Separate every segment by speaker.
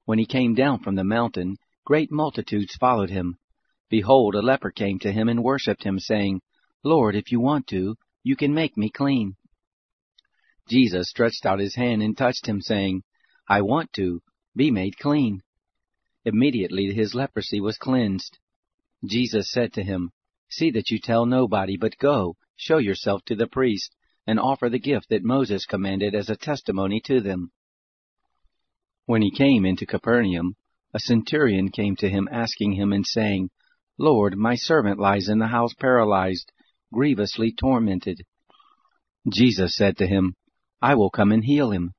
Speaker 1: When he came down from the mountain, great multitudes followed him. Behold, a leper came to him and worshipped him, saying, Lord, if you want to, you can make me clean. Jesus stretched out his hand and touched him, saying, I want to. Be made clean. Immediately his leprosy was cleansed. Jesus said to him, See that you tell nobody, but go, show yourself to the priest, and offer the gift that Moses commanded as a testimony to them. When he came into Capernaum, a centurion came to him, asking him and saying, Lord, my servant lies in the house paralyzed, grievously tormented. Jesus said to him, I will come and heal him.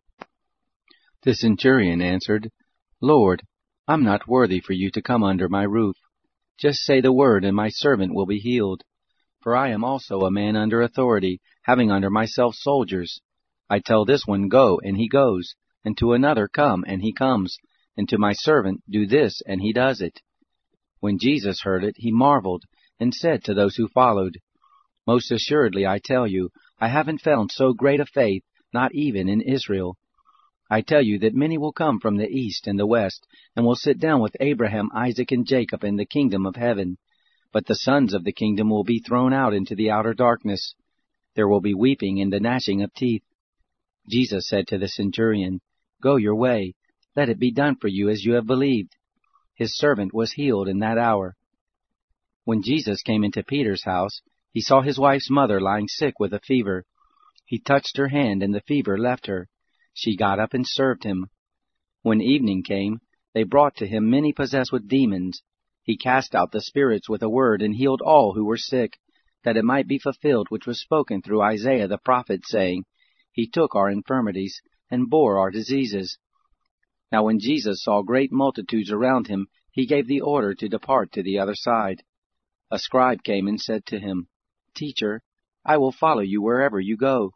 Speaker 1: The centurion answered, Lord, I'm not worthy for you to come under my roof. Just say the word, and my servant will be healed. For I am also a man under authority, having under myself soldiers. I tell this one, Go, and he goes, and to another, Come, and he comes, and to my servant, Do this, and he does it. When Jesus heard it, he marveled, and said to those who followed, Most assuredly I tell you, I haven't found so great a faith, not even in Israel. I tell you that many will come from the east and the west, and will sit down with Abraham, Isaac, and Jacob in the kingdom of heaven. But the sons of the kingdom will be thrown out into the outer darkness. There will be weeping and the gnashing of teeth. Jesus said to the centurion, Go your way, let it be done for you as you have believed. His servant was healed in that hour. When Jesus came into Peter's house, he saw his wife's mother lying sick with a fever. He touched her hand, and the fever left her. She got up and served him. When evening came, they brought to him many possessed with demons. He cast out the spirits with a word, and healed all who were sick, that it might be fulfilled which was spoken through Isaiah the prophet, saying, He took our infirmities, and bore our diseases. Now when Jesus saw great multitudes around him, he gave the order to depart to the other side. A scribe came and said to him, Teacher, I will follow you wherever you go.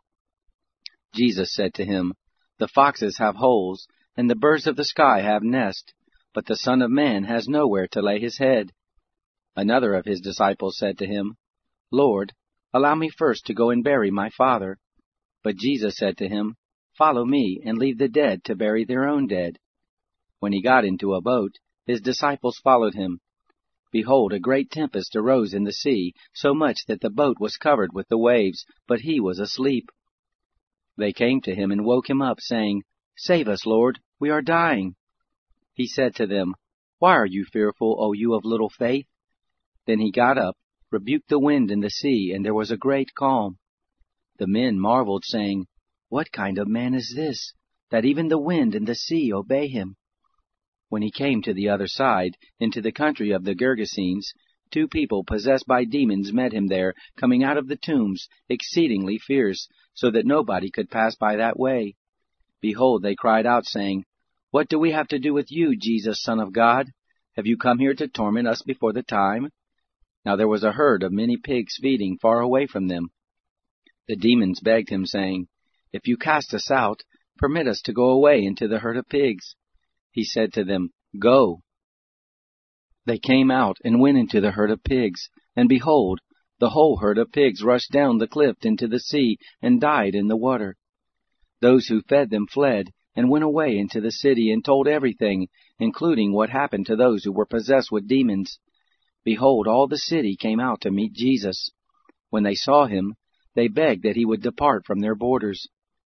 Speaker 1: Jesus said to him, The foxes have holes, and the birds of the sky have nests, but the Son of Man has nowhere to lay his head. Another of his disciples said to him, Lord, allow me first to go and bury my father. But Jesus said to him, Follow me, and leave the dead to bury their own dead. When he got into a boat, his disciples followed him. Behold, a great tempest arose in the sea, so much that the boat was covered with the waves, but he was asleep. They came to him and woke him up, saying, Save us, Lord, we are dying. He said to them, Why are you fearful, O you of little faith? Then he got up, rebuked the wind and the sea, and there was a great calm. The men marveled, saying, What kind of man is this, that even the wind and the sea obey him? When he came to the other side, into the country of the Gergesenes, 2 people possessed by demons met him there, coming out of the tombs, exceedingly fierce, so that nobody could pass by that way. Behold, they cried out, saying, What do we have to do with you, Jesus, Son of God? Have you come here to torment us before the time? Now there was a herd of many pigs feeding far away from them. The demons begged him, saying, If you cast us out, permit us to go away into the herd of pigs. He said to them, Go. They came out and went into the herd of pigs, and behold, the whole herd of pigs rushed down the cliff into the sea and died in the water. Those who fed them fled and went away into the city and told everything, including what happened to those who were possessed with demons. Behold, all the city came out to meet Jesus. When they saw him, they begged that he would depart from their borders.